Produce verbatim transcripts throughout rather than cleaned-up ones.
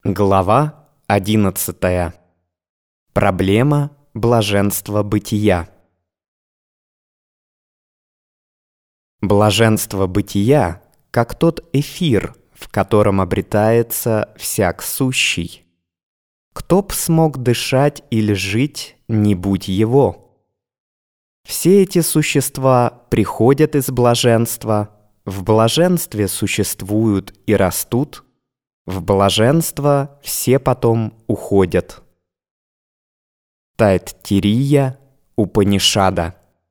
Глава одиннадцатая. Проблема блаженства бытия. Блаженство бытия, как тот эфир, в котором обретается всяк сущий. Кто б смог дышать или жить, не будь его? Все эти существа приходят из блаженства, в блаженстве существуют и растут, в блаженство все потом уходят. Тайтирия Упанишада.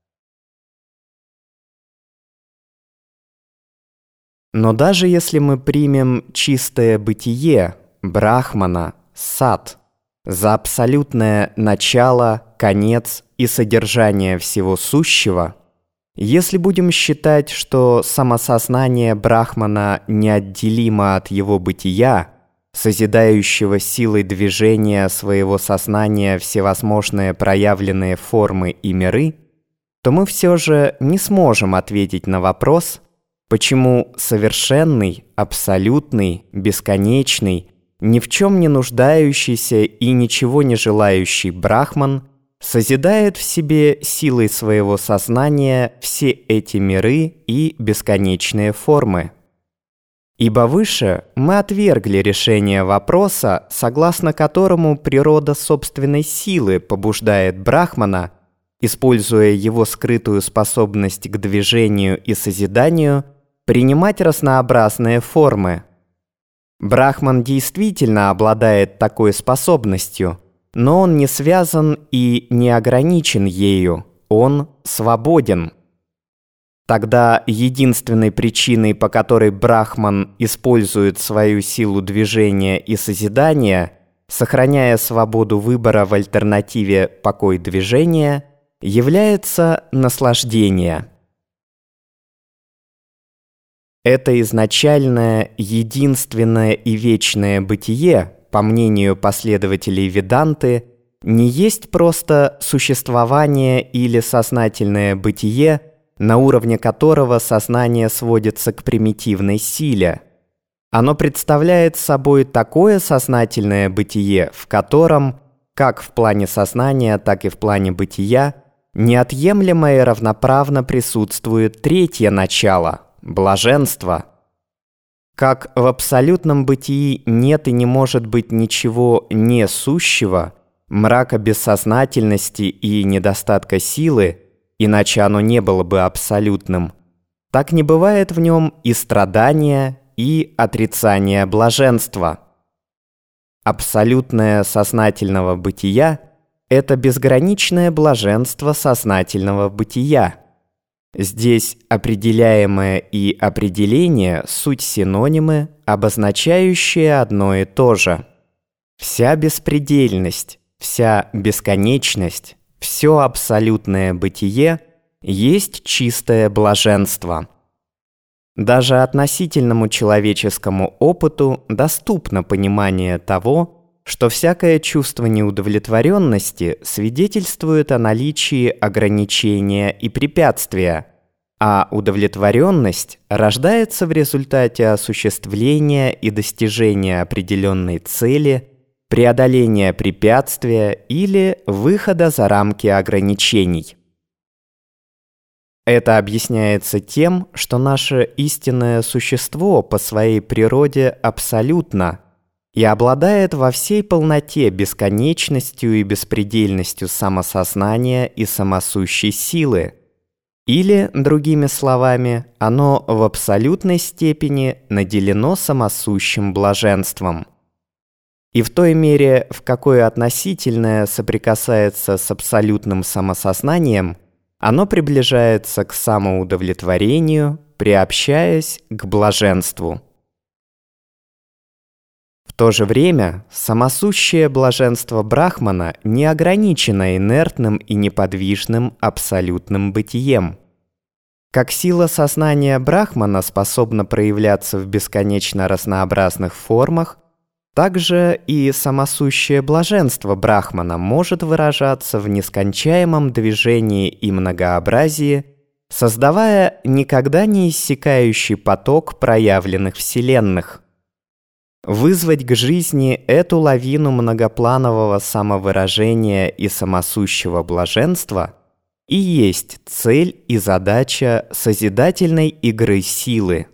Но даже если мы примем чистое бытие, брахмана, сат, за абсолютное начало, конец и содержание всего сущего, если будем считать, что самосознание брахмана неотделимо от его бытия, созидающего силой движения своего сознания всевозможные проявленные формы и миры, то мы все же не сможем ответить на вопрос, почему совершенный, абсолютный, бесконечный, ни в чем не нуждающийся и ничего не желающий брахман созидает в себе силой своего сознания все эти миры и бесконечные формы. Ибо выше мы отвергли решение вопроса, согласно которому природа собственной силы побуждает брахмана, используя его скрытую способность к движению и созиданию, принимать разнообразные формы. Брахман действительно обладает такой способностью, но он не связан и не ограничен ею, он свободен. Тогда единственной причиной, по которой брахман использует свою силу движения и созидания, сохраняя свободу выбора в альтернативе покой движения, является наслаждение. Это изначальное, единственное и вечное бытие, по мнению последователей Веданты, не есть просто существование или сознательное бытие, на уровне которого сознание сводится к примитивной силе. Оно представляет собой такое сознательное бытие, в котором, как в плане сознания, так и в плане бытия, неотъемлемо и равноправно присутствует третье начало – блаженство. Как в абсолютном бытии нет и не может быть ничего несущего, мрака бессознательности и недостатка силы, иначе оно не было бы абсолютным, так не бывает в нем и страдания, и отрицания блаженства. Абсолютное сознательного бытия – это безграничное блаженство сознательного бытия. Здесь определяемое и определение – суть синонимы, обозначающие одно и то же. Вся беспредельность, вся бесконечность, все абсолютное бытие есть чистое блаженство. Даже относительному человеческому опыту доступно понимание того, что всякое чувство неудовлетворенности свидетельствует о наличии ограничения и препятствия, а удовлетворенность рождается в результате осуществления и достижения определенной цели, преодоления препятствия или выхода за рамки ограничений. Это объясняется тем, что наше истинное существо по своей природе абсолютно и обладает во всей полноте бесконечностью и беспредельностью самосознания и самосущей силы. Или, другими словами, оно в абсолютной степени наделено самосущим блаженством. И в той мере, в какой относительное соприкасается с абсолютным самосознанием, оно приближается к самоудовлетворению, приобщаясь к блаженству. В то же время самосущее блаженство брахмана не ограничено инертным и неподвижным абсолютным бытием. Как сила сознания брахмана способна проявляться в бесконечно разнообразных формах, также и самосущее блаженство брахмана может выражаться в нескончаемом движении и многообразии, создавая никогда не иссякающий поток проявленных вселенных. Вызвать к жизни эту лавину многопланового самовыражения и самосущего блаженства и есть цель и задача созидательной игры силы.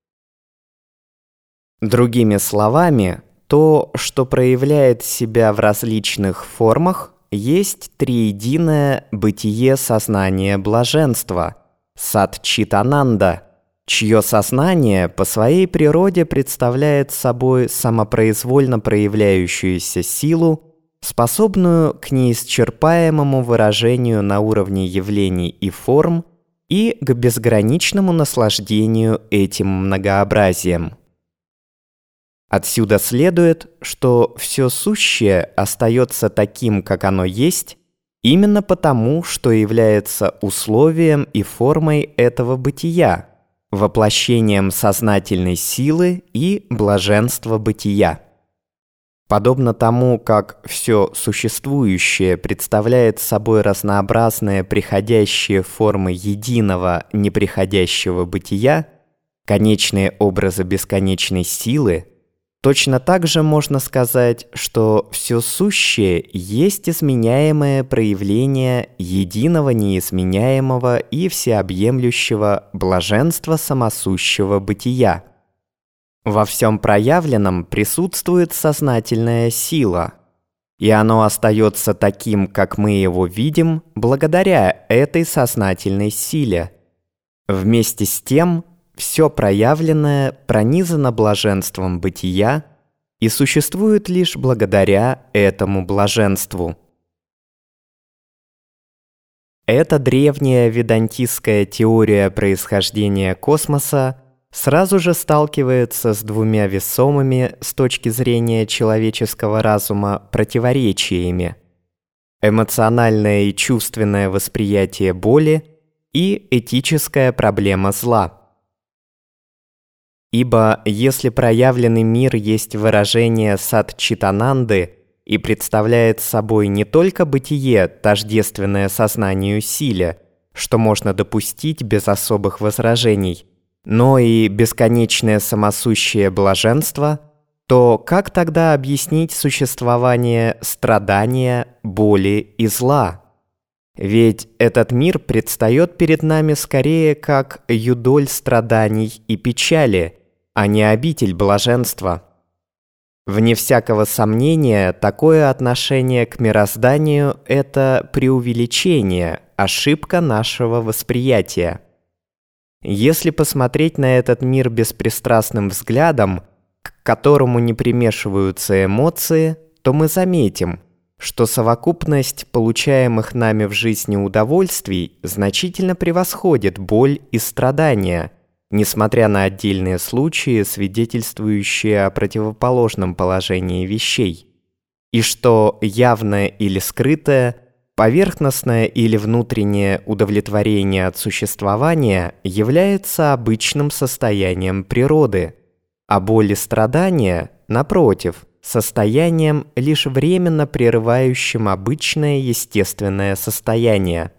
Другими словами, то, что проявляет себя в различных формах, есть триединое бытие сознания блаженства, сат-чит-ананда, чье сознание по своей природе представляет собой самопроизвольно проявляющуюся силу, способную к неисчерпаемому выражению на уровне явлений и форм и к безграничному наслаждению этим многообразием. Отсюда следует, что все сущее остается таким, как оно есть, именно потому, что является условием и формой этого бытия, воплощением сознательной силы и блаженства бытия. Подобно тому, как все существующее представляет собой разнообразные приходящие формы единого неприходящего бытия, конечные образы бесконечной силы, точно так же можно сказать, что все сущее есть изменяемое проявление единого неизменяемого и всеобъемлющего блаженства самосущего бытия. Во всем проявленном присутствует сознательная сила, и оно остается таким, как мы его видим, благодаря этой сознательной силе. Вместе с тем, все проявленное пронизано блаженством бытия и существует лишь благодаря этому блаженству. Эта древняя ведантистская теория происхождения космоса сразу же сталкивается с двумя весомыми с точки зрения человеческого разума противоречиями: эмоциональное и чувственное восприятие боли и этическая проблема зла. Ибо если проявленный мир есть выражение сат-чит-ананды и представляет собой не только бытие, тождественное сознанию силе, что можно допустить без особых возражений, но и бесконечное самосущее блаженство, то как тогда объяснить существование страдания, боли и зла? Ведь этот мир предстает перед нами скорее как юдоль страданий и печали, а не обитель блаженства. Вне всякого сомнения, такое отношение к мирозданию – это преувеличение, ошибка нашего восприятия. Если посмотреть на этот мир беспристрастным взглядом, к которому не примешиваются эмоции, то мы заметим, что совокупность получаемых нами в жизни удовольствий значительно превосходит боль и страдания, несмотря на отдельные случаи, свидетельствующие о противоположном положении вещей, и что явное или скрытое, поверхностное или внутреннее удовлетворение от существования является обычным состоянием природы, а боль и страдания, напротив, состоянием, лишь временно прерывающим обычное естественное состояние.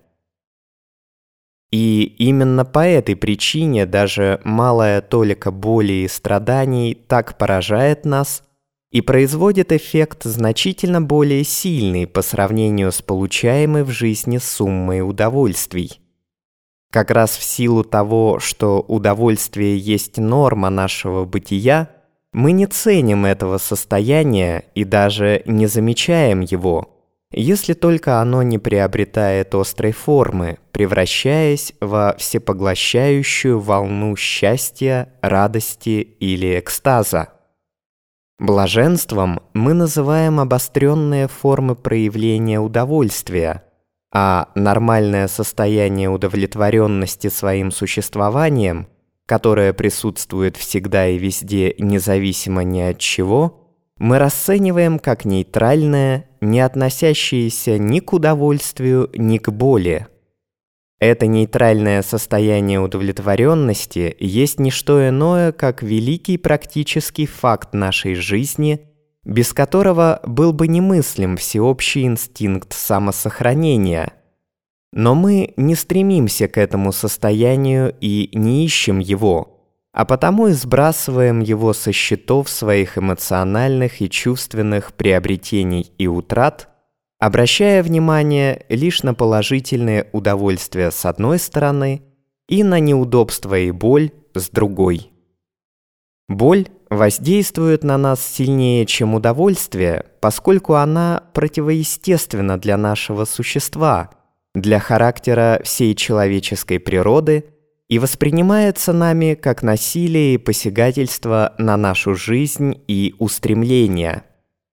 И именно по этой причине даже малая толика боли и страданий так поражает нас и производит эффект значительно более сильный по сравнению с получаемой в жизни суммой удовольствий. Как раз в силу того, что удовольствие есть норма нашего бытия, мы не ценим этого состояния и даже не замечаем его, если только оно не приобретает острой формы, превращаясь во всепоглощающую волну счастья, радости или экстаза. Блаженством мы называем обостренные формы проявления удовольствия, а нормальное состояние удовлетворенности своим существованием, которое присутствует всегда и везде независимо ни от чего, мы расцениваем как нейтральное, не относящееся ни к удовольствию, ни к боли. Это нейтральное состояние удовлетворенности есть не что иное, как великий практический факт нашей жизни, без которого был бы немыслим всеобщий инстинкт самосохранения. Но мы не стремимся к этому состоянию и не ищем его, а потому и сбрасываем его со счетов своих эмоциональных и чувственных приобретений и утрат, обращая внимание лишь на положительные удовольствия с одной стороны и на неудобства и боль с другой. Боль воздействует на нас сильнее, чем удовольствие, поскольку она противоестественна для нашего существа, для характера всей человеческой природы и воспринимается нами как насилие и посягательство на нашу жизнь и устремления.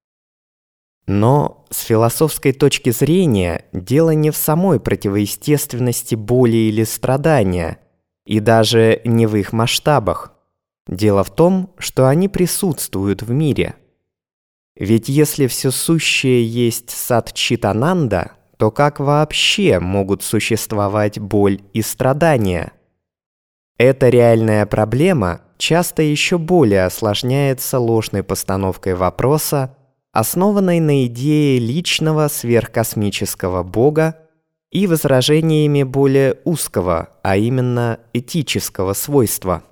Но с философской точки зрения дело не в самой противоестественности боли или страдания, и даже не в их масштабах. Дело в том, что они присутствуют в мире. Ведь если все сущее есть Сатчитананда, то как вообще могут существовать боль и страдания? Эта реальная проблема часто еще более осложняется ложной постановкой вопроса, основанной на идее личного сверхкосмического Бога и возражениями более узкого, а именно этического свойства.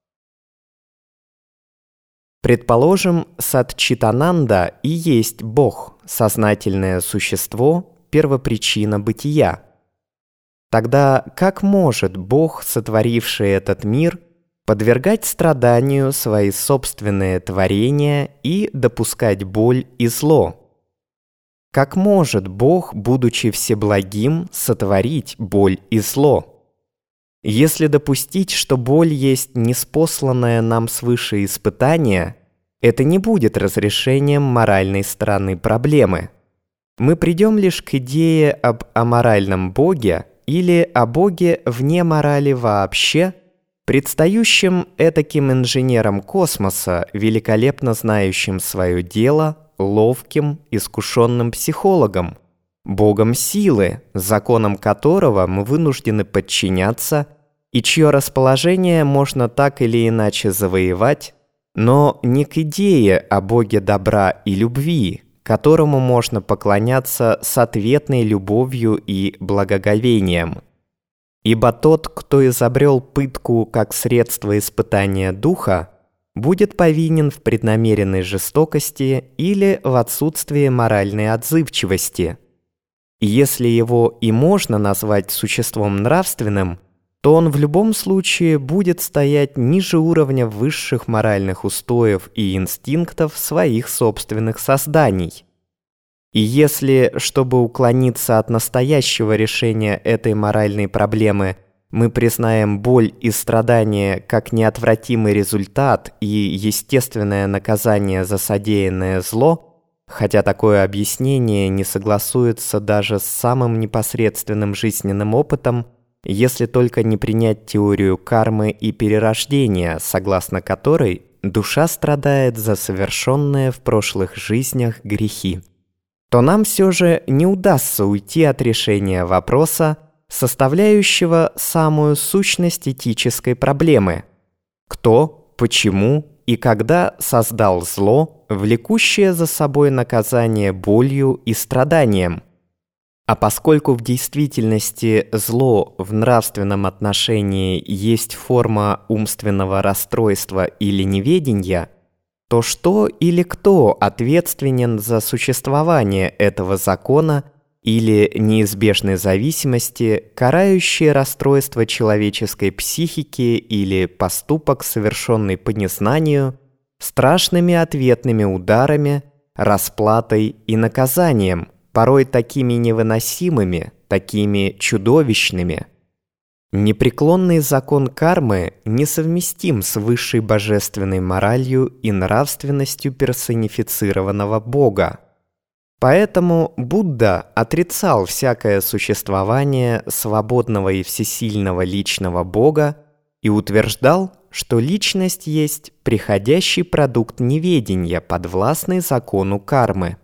Предположим, Сатчитананда и есть Бог, сознательное существо, первопричина бытия. Тогда как может Бог, сотворивший этот мир, подвергать страданию свои собственные творения и допускать боль и зло? Как может Бог, будучи всеблагим, сотворить боль и зло? Если допустить, что боль есть неспосланное нам свыше испытание, это не будет разрешением моральной стороны проблемы. Мы придем лишь к идее об аморальном Боге или о Боге вне морали вообще, предстающим этаким инженером космоса, великолепно знающим свое дело, ловким, искушенным психологом, Богом силы, законам которого мы вынуждены подчиняться и чье расположение можно так или иначе завоевать, но не к идее о Боге добра и любви, которому можно поклоняться с ответной любовью и благоговением. Ибо тот, кто изобрел пытку как средство испытания духа, будет повинен в преднамеренной жестокости или в отсутствии моральной отзывчивости. И если его и можно назвать существом нравственным, то он в любом случае будет стоять ниже уровня высших моральных устоев и инстинктов своих собственных созданий. И если, чтобы уклониться от настоящего решения этой моральной проблемы, мы признаем боль и страдания как неотвратимый результат и естественное наказание за содеянное зло, хотя такое объяснение не согласуется даже с самым непосредственным жизненным опытом, если только не принять теорию кармы и перерождения, согласно которой душа страдает за совершенные в прошлых жизнях грехи, то нам все же не удастся уйти от решения вопроса, составляющего самую сущность этической проблемы: кто, почему и когда создал зло, влекущее за собой наказание болью и страданием. А поскольку в действительности зло в нравственном отношении есть форма умственного расстройства или неведения, то что или кто ответственен за существование этого закона или неизбежной зависимости, карающее расстройство человеческой психики или поступок, совершенный по незнанию, страшными ответными ударами, расплатой и наказанием, порой такими невыносимыми, такими чудовищными? Непреклонный закон кармы несовместим с высшей божественной моралью и нравственностью персонифицированного Бога. Поэтому Будда отрицал всякое существование свободного и всесильного личного Бога и утверждал, что личность есть приходящий продукт неведения, подвластный закону кармы.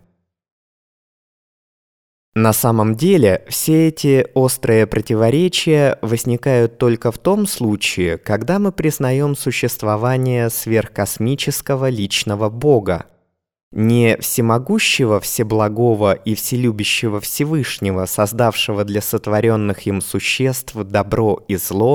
На самом деле, все эти острые противоречия возникают только в том случае, когда мы признаем существование сверхкосмического личного Бога, не всемогущего, всеблагого и вселюбящего Всевышнего, создавшего для сотворенных им существ добро и зло,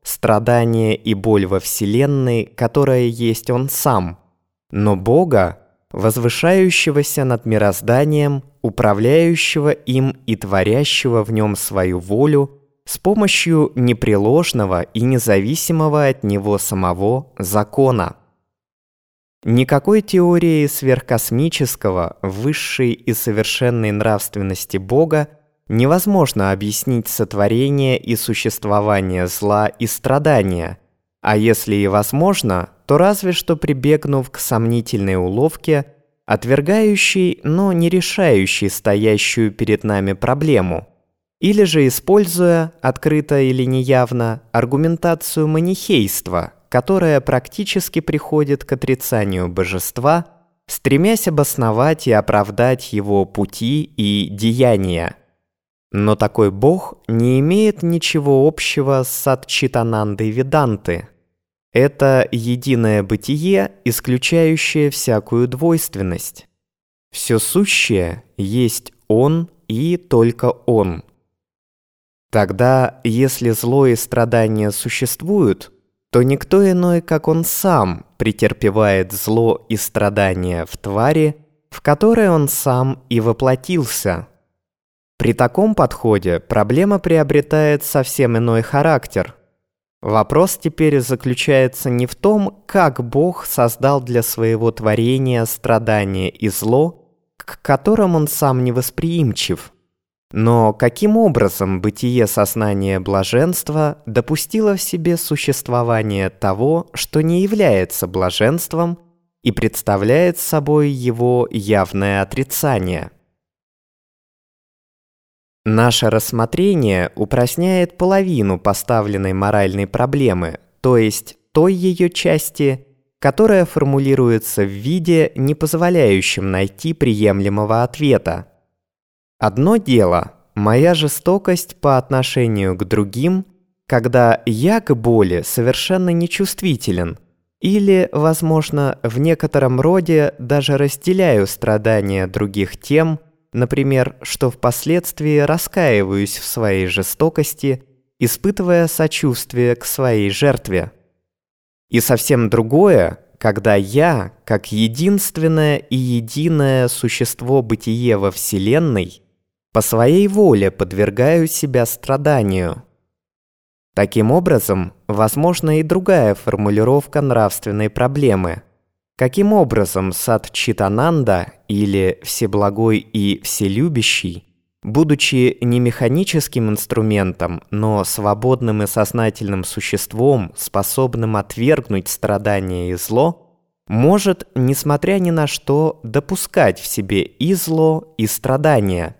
страдание и боль во Вселенной, которая есть Он Сам, но Бога, возвышающегося над мирозданием, управляющего им и творящего в нем свою волю с помощью непреложного и независимого от Него самого закона. Никакой теории сверхкосмического, высшей и совершенной нравственности Бога невозможно объяснить сотворение и существование зла и страдания, а если и возможно, то разве что прибегнув к сомнительной уловке, отвергающей, но не решающей стоящую перед нами проблему, или же используя, открыто или неявно, аргументацию манихейства, которая практически приходит к отрицанию божества, стремясь обосновать и оправдать его пути и деяния. Но такой Бог не имеет ничего общего с Сатчитанандой Веданты. Это единое бытие, исключающее всякую двойственность. Все сущее есть Он и только Он. Тогда, если зло и страдания существуют, то никто иной, как Он Сам, претерпевает зло и страдания в твари, в которой Он Сам и воплотился. При таком подходе проблема приобретает совсем иной характер. Вопрос теперь заключается не в том, как Бог создал для своего творения страдание и зло, к которым Он Сам невосприимчив, но каким образом бытие сознания блаженства допустило в себе существование того, что не является блаженством и представляет собой его явное отрицание. Наше рассмотрение упросняет половину поставленной моральной проблемы, то есть той ее части, которая формулируется в виде, не позволяющем найти приемлемого ответа. Одно дело – моя жестокость по отношению к другим, когда я к боли совершенно нечувствителен или, возможно, в некотором роде даже разделяю страдания других тем, например, что впоследствии раскаиваюсь в своей жестокости, испытывая сочувствие к своей жертве. И совсем другое, когда я, как единственное и единое существо бытие во Вселенной, по своей воле подвергаю себя страданию. Таким образом, возможна и другая формулировка нравственной проблемы. Каким образом Сатчитананда, или Всеблагой и Вселюбящий, будучи не механическим инструментом, но свободным и сознательным существом, способным отвергнуть страдания и зло, может, несмотря ни на что, допускать в себе и зло, и страдания?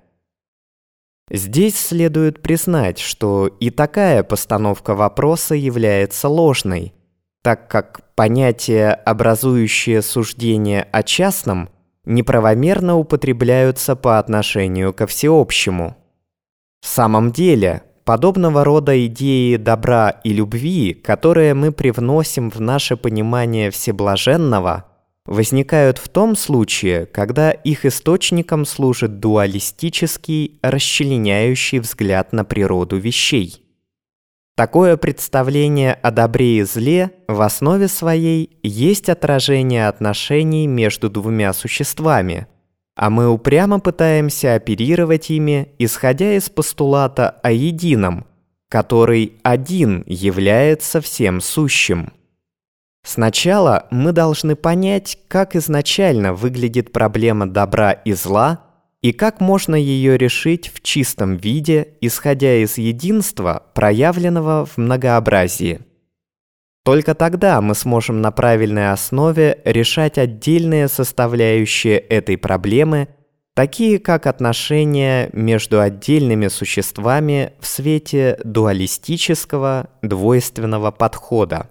Здесь следует признать, что и такая постановка вопроса является ложной, так как понятия, образующие суждение о частном, неправомерно употребляются по отношению ко всеобщему. В самом деле, подобного рода идеи добра и любви, которые мы привносим в наше понимание всеблаженного, возникают в том случае, когда их источником служит дуалистический, расчленяющий взгляд на природу вещей. Такое представление о добре и зле в основе своей есть отражение отношений между двумя существами, а мы упрямо пытаемся оперировать ими, исходя из постулата о едином, который один является всем сущим. Сначала мы должны понять, как изначально выглядит проблема добра и зла, и как можно ее решить в чистом виде, исходя из единства, проявленного в многообразии. Только тогда мы сможем на правильной основе решать отдельные составляющие этой проблемы, такие как отношения между отдельными существами в свете дуалистического, двойственного подхода.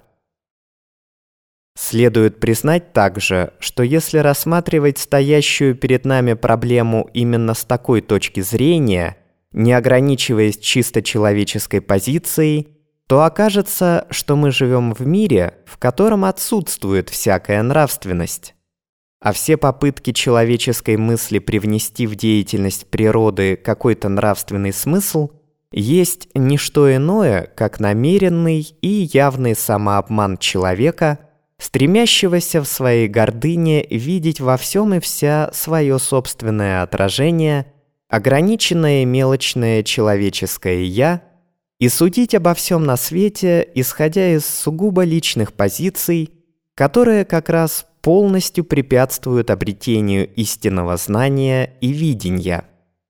Следует признать также, что если рассматривать стоящую перед нами проблему именно с такой точки зрения, не ограничиваясь чисто человеческой позицией, то окажется, что мы живем в мире, в котором отсутствует всякая нравственность. А все попытки человеческой мысли привнести в деятельность природы какой-то нравственный смысл есть не что иное, как намеренный и явный самообман человека, стремящегося в своей гордыне видеть во всем и вся свое собственное отражение, ограниченное мелочное человеческое «я», и судить обо всем на свете, исходя из сугубо личных позиций, которые как раз полностью препятствуют обретению истинного знания и видения.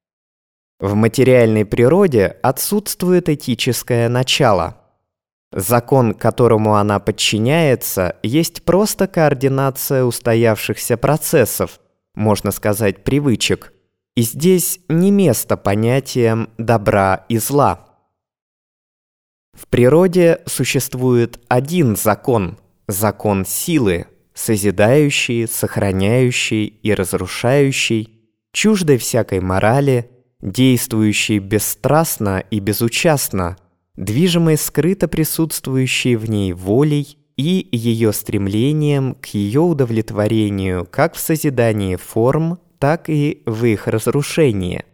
В материальной природе отсутствует этическое начало. Закон, которому она подчиняется, есть просто координация устоявшихся процессов, можно сказать, привычек, и здесь не место понятиям добра и зла. В природе существует один закон – закон силы, созидающий, сохраняющий и разрушающий, чуждой всякой морали, действующий бесстрастно и безучастно, движимой скрыто присутствующей в ней волей и ее стремлением к ее удовлетворению как в созидании форм, так и в их разрушении.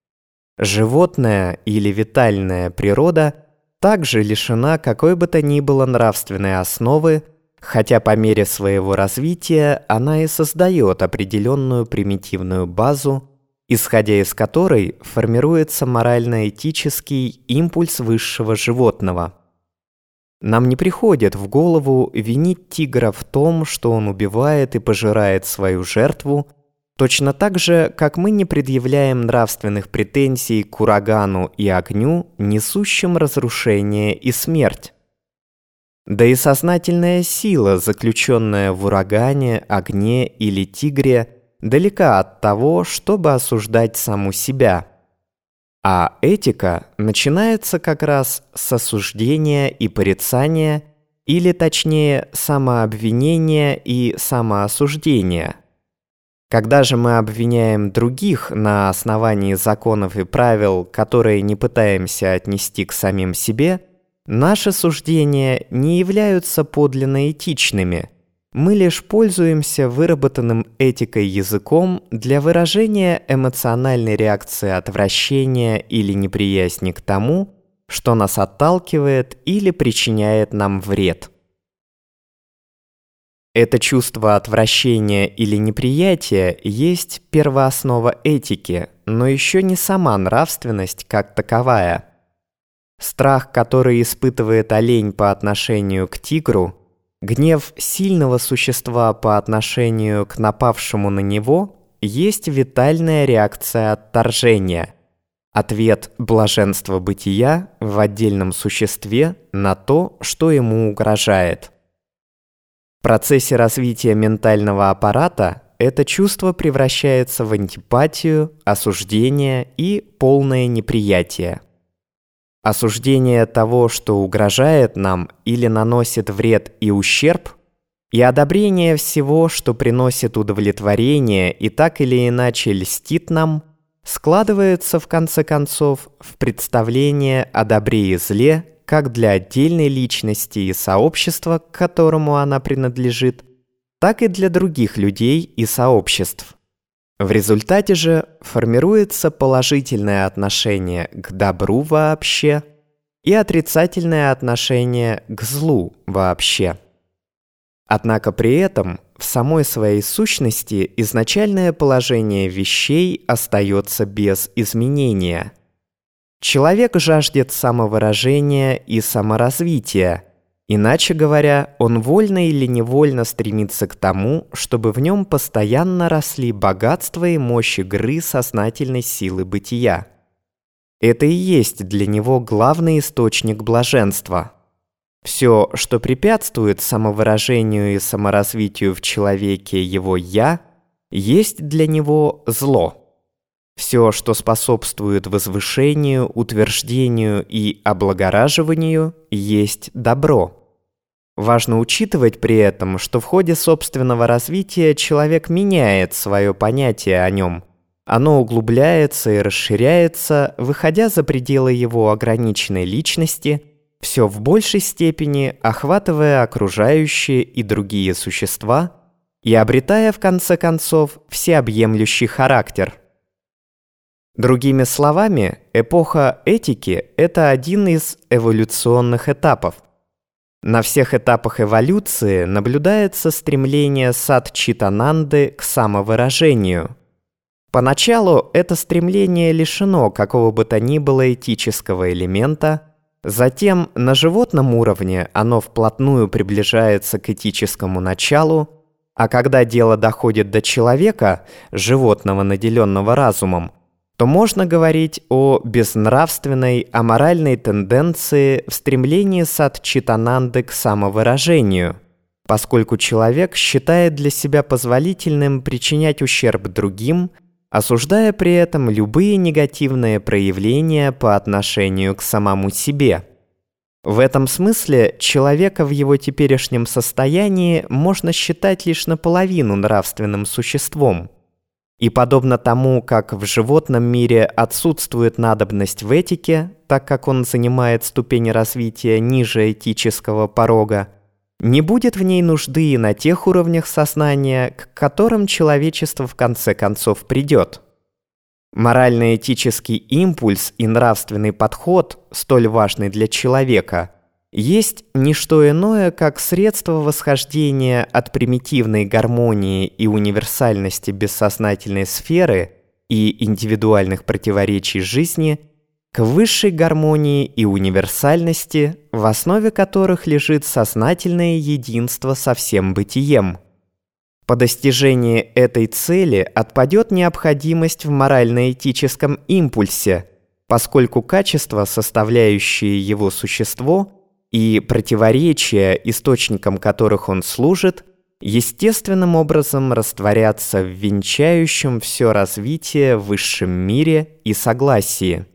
Животная или витальная природа также лишена какой бы то ни было нравственной основы, хотя по мере своего развития она и создает определенную примитивную базу, исходя из которой формируется морально-этический импульс высшего животного. Нам не приходит в голову винить тигра в том, что он убивает и пожирает свою жертву, точно так же, как мы не предъявляем нравственных претензий к урагану и огню, несущим разрушение и смерть. Да и сознательная сила, заключенная в урагане, огне или тигре, далека от того, чтобы осуждать саму себя. А этика начинается как раз с осуждения и порицания, или точнее самообвинения и самоосуждения. Когда же мы обвиняем других на основании законов и правил, которые не пытаемся отнести к самим себе, наши суждения не являются подлинно этичными. Мы лишь пользуемся выработанным этикой языком для выражения эмоциональной реакции отвращения или неприязни к тому, что нас отталкивает или причиняет нам вред. Это чувство отвращения или неприятия есть первооснова этики, но еще не сама нравственность как таковая. Страх, который испытывает олень по отношению к тигру, гнев сильного существа по отношению к напавшему на него, есть витальная реакция отторжения, ответ блаженства бытия в отдельном существе на то, что ему угрожает. В процессе развития ментального аппарата это чувство превращается в антипатию, осуждение и полное неприятие. Осуждение того, что угрожает нам или наносит вред и ущерб, и одобрение всего, что приносит удовлетворение и так или иначе льстит нам, складывается в конце концов в представление о добре и зле как для отдельной личности и сообщества, к которому она принадлежит, так и для других людей и сообществ. В результате же формируется положительное отношение к добру вообще и отрицательное отношение к злу вообще. Однако при этом в самой своей сущности изначальное положение вещей остается без изменения. Человек жаждет самовыражения и саморазвития, иначе говоря, он вольно или невольно стремится к тому, чтобы в нем постоянно росли богатство и мощь игры сознательной силы бытия. Это и есть для него главный источник блаженства. Все, что препятствует самовыражению и саморазвитию в человеке его «я», есть для него зло. Все, что способствует возвышению, утверждению и облагораживанию, есть добро. Важно учитывать при этом, что в ходе собственного развития человек меняет свое понятие о нем. Оно углубляется и расширяется, выходя за пределы его ограниченной личности, все в большей степени охватывая окружающие и другие существа и обретая в конце концов всеобъемлющий характер. Другими словами, эпоха этики – это один из эволюционных этапов. На всех этапах эволюции наблюдается стремление Сатчитананды к самовыражению. Поначалу это стремление лишено какого бы то ни было этического элемента, затем на животном уровне оно вплотную приближается к этическому началу, а когда дело доходит до человека, животного, наделенного разумом, то можно говорить о безнравственной, аморальной тенденции в стремлении Сатчитананды к самовыражению, поскольку человек считает для себя позволительным причинять ущерб другим, осуждая при этом любые негативные проявления по отношению к самому себе. В этом смысле человека в его теперешнем состоянии можно считать лишь наполовину нравственным существом. И подобно тому, как в животном мире отсутствует надобность в этике, так как он занимает ступень развития ниже этического порога, не будет в ней нужды и на тех уровнях сознания, к которым человечество в конце концов придет. Морально-этический импульс и нравственный подход, столь важный для человека, есть не что иное, как средство восхождения от примитивной гармонии и универсальности бессознательной сферы и индивидуальных противоречий жизни к высшей гармонии и универсальности, в основе которых лежит сознательное единство со всем бытием. По достижении этой цели отпадет необходимость в морально-этическом импульсе, поскольку качества, составляющие его существо, и противоречия, источником которых он служит, естественным образом растворятся в венчающем все развитие в высшем мире и согласии.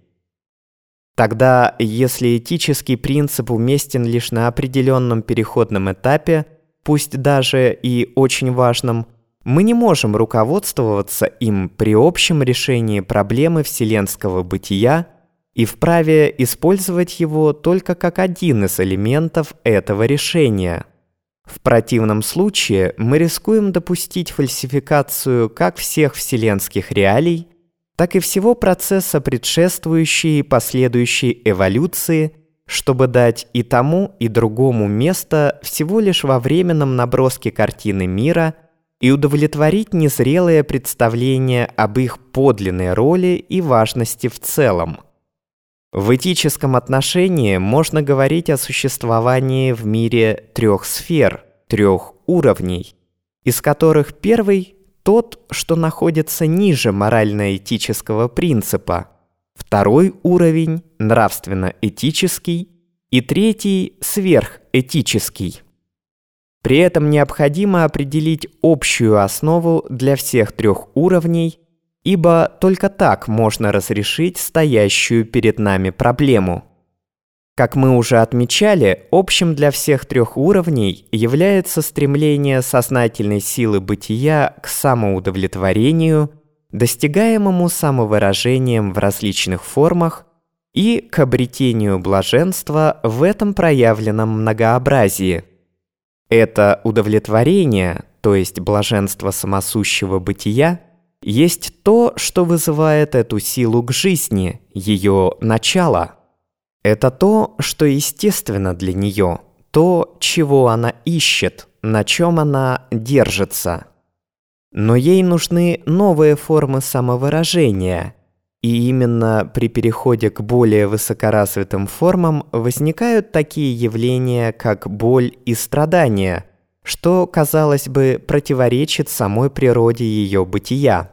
Тогда, если этический принцип уместен лишь на определенном переходном этапе, пусть даже и очень важном, мы не можем руководствоваться им при общем решении проблемы вселенского бытия и вправе использовать его только как один из элементов этого решения. В противном случае мы рискуем допустить фальсификацию как всех вселенских реалий, так и всего процесса предшествующей и последующей эволюции, чтобы дать и тому, и другому место всего лишь во временном наброске картины мира и удовлетворить незрелое представление об их подлинной роли и важности в целом. В этическом отношении можно говорить о существовании в мире трех сфер, трех уровней, из которых первый – тот, что находится ниже морально-этического принципа, второй уровень – нравственно-этический, и третий – сверхэтический. При этом необходимо определить общую основу для всех трех уровней, ибо только так можно разрешить стоящую перед нами проблему. Как мы уже отмечали, общим для всех трех уровней является стремление сознательной силы бытия к самоудовлетворению, достигаемому самовыражением в различных формах, и к обретению блаженства в этом проявленном многообразии. Это удовлетворение, то есть блаженство самосущего бытия, есть то, что вызывает эту силу к жизни, ее начало. Это то, что естественно для нее, то, чего она ищет, на чем она держится. Но ей нужны новые формы самовыражения, и именно при переходе к более высокоразвитым формам возникают такие явления, как боль и страдания, что, казалось бы, противоречит самой природе ее бытия.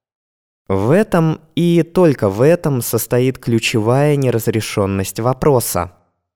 В этом и только в этом состоит ключевая неразрешенность вопроса.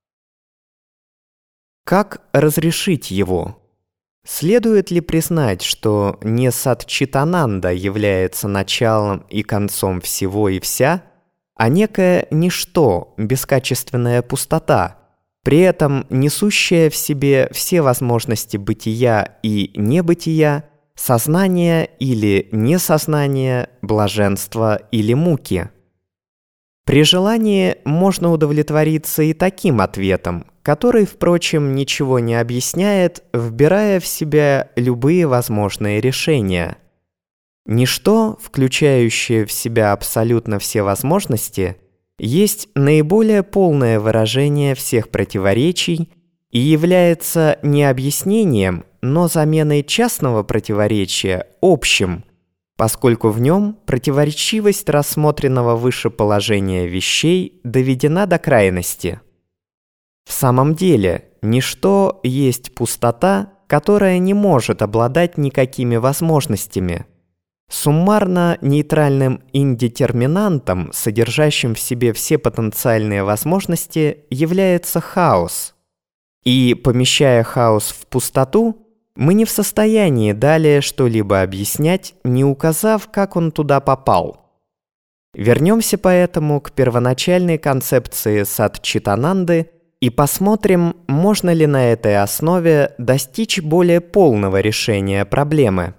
Как разрешить его? Следует ли признать, что не Сатчитананда является началом и концом всего и вся, а некое ничто, бескачественная пустота, при этом несущая в себе все возможности бытия и небытия, сознания или несознания, блаженства или муки? При желании можно удовлетвориться и таким ответом, который, впрочем, ничего не объясняет, вбирая в себя любые возможные решения. Ничто, включающее в себя абсолютно все возможности, есть наиболее полное выражение всех противоречий и является не объяснением, но заменой частного противоречия общим, поскольку в нем противоречивость рассмотренного выше положения вещей доведена до крайности. В самом деле, ничто есть пустота, которая не может обладать никакими возможностями. Суммарно-нейтральным индетерминантом, содержащим в себе все потенциальные возможности, является хаос. И, помещая хаос в пустоту, мы не в состоянии далее что-либо объяснять, не указав, как он туда попал. Вернемся поэтому к первоначальной концепции Сатчитананды и посмотрим, можно ли на этой основе достичь более полного решения проблемы.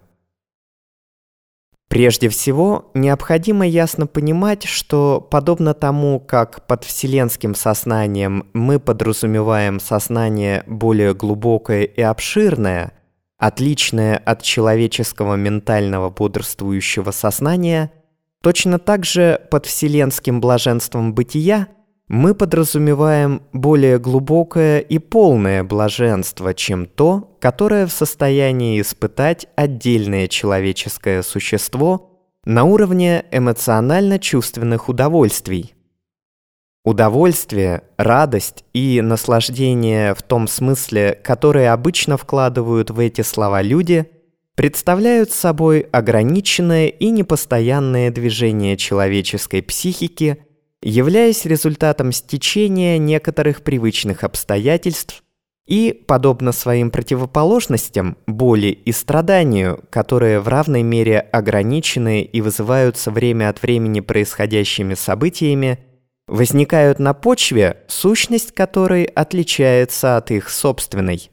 Прежде всего, необходимо ясно понимать, что, подобно тому, как под вселенским сознанием мы подразумеваем сознание более глубокое и обширное, отличное от человеческого ментального бодрствующего сознания, точно так же под вселенским блаженством бытия мы подразумеваем более глубокое и полное блаженство, чем то, которое в состоянии испытать отдельное человеческое существо на уровне эмоционально-чувственных удовольствий. Удовольствие, радость и наслаждение в том смысле, которые обычно вкладывают в эти слова люди, представляют собой ограниченное и непостоянное движение человеческой психики, являясь результатом стечения некоторых привычных обстоятельств и, подобно своим противоположностям, боли и страданию, которые в равной мере ограничены и вызываются время от времени происходящими событиями, возникают на почве, сущность которой отличается от их собственной.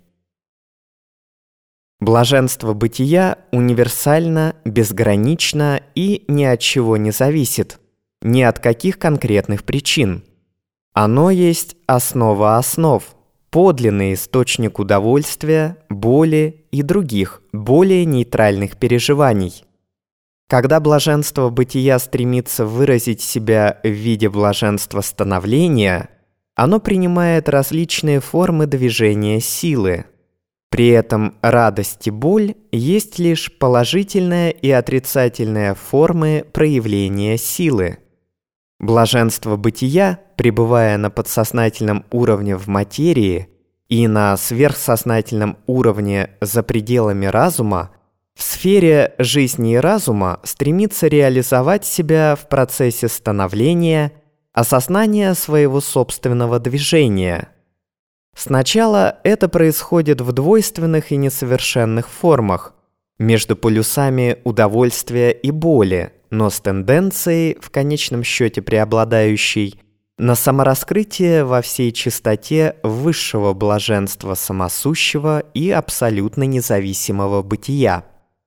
Блаженство бытия универсально, безгранично и ни от чего не зависит, ни от каких конкретных причин. Оно есть основа основ, подлинный источник удовольствия, боли и других, более нейтральных переживаний. Когда блаженство бытия стремится выразить себя в виде блаженства становления, оно принимает различные формы движения силы. При этом радость и боль есть лишь положительная и отрицательная формы проявления силы. Блаженство бытия, пребывая на подсознательном уровне в материи и на сверхсознательном уровне за пределами разума, в сфере жизни и разума стремится реализовать себя в процессе становления, осознания своего собственного движения. Сначала это происходит в двойственных и несовершенных формах, между полюсами удовольствия и боли, но с тенденцией, в конечном счете преобладающей, на самораскрытие во всей чистоте высшего блаженства самосущего и абсолютно независимого бытия.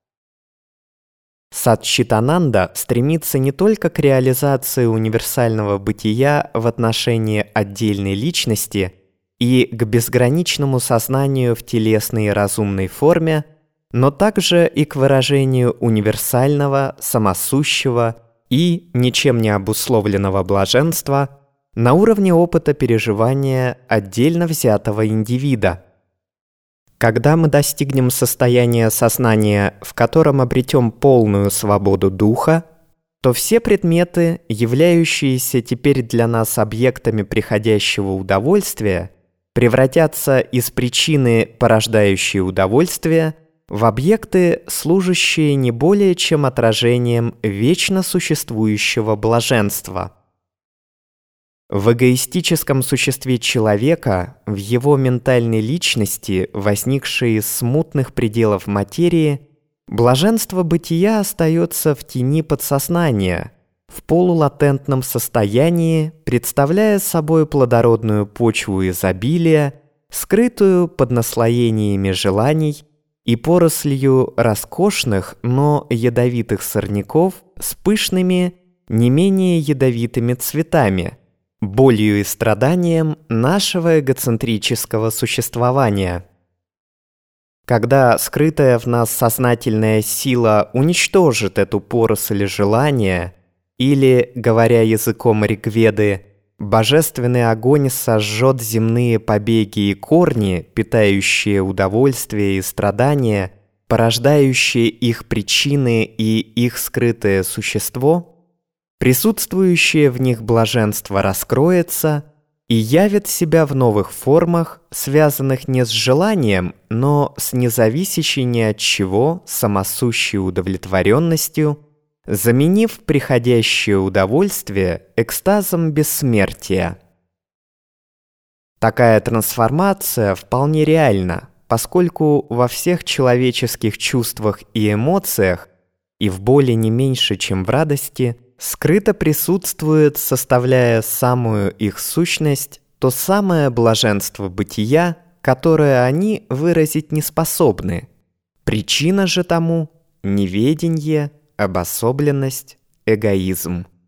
Сатчитананда стремится не только к реализации универсального бытия в отношении отдельной личности и к безграничному сознанию в телесной и разумной форме, но также и к выражению универсального, самосущего и ничем не обусловленного блаженства на уровне опыта переживания отдельно взятого индивида. Когда мы достигнем состояния сознания, в котором обретем полную свободу духа, то все предметы, являющиеся теперь для нас объектами приходящего удовольствия, превратятся из причины, порождающей удовольствие, в объекты, служащие не более чем отражением вечно существующего блаженства. В эгоистическом существе человека, в его ментальной личности, возникшей из смутных пределов материи, блаженство бытия остается в тени подсознания, в полулатентном состоянии, представляя собой плодородную почву изобилия, скрытую под наслоениями желаний и порослью роскошных, но ядовитых сорняков с пышными, не менее ядовитыми цветами, болью и страданием нашего эгоцентрического существования. Когда скрытая в нас сознательная сила уничтожит эту поросль желания, или, говоря языком Ригведы, божественный огонь сожжет земные побеги и корни, питающие удовольствие и страдания, порождающие их причины и их скрытое существо, присутствующее в них блаженство раскроется и явит себя в новых формах, связанных не с желанием, но с независящей ни от чего самосущей удовлетворенностью, заменив приходящее удовольствие экстазом бессмертия. Такая трансформация вполне реальна, поскольку во всех человеческих чувствах и эмоциях, и в боли не меньше, чем в радости, скрыто присутствует, составляя самую их сущность, то самое блаженство бытия, которое они выразить не способны. Причина же тому – неведенье, обособленность, эгоизм.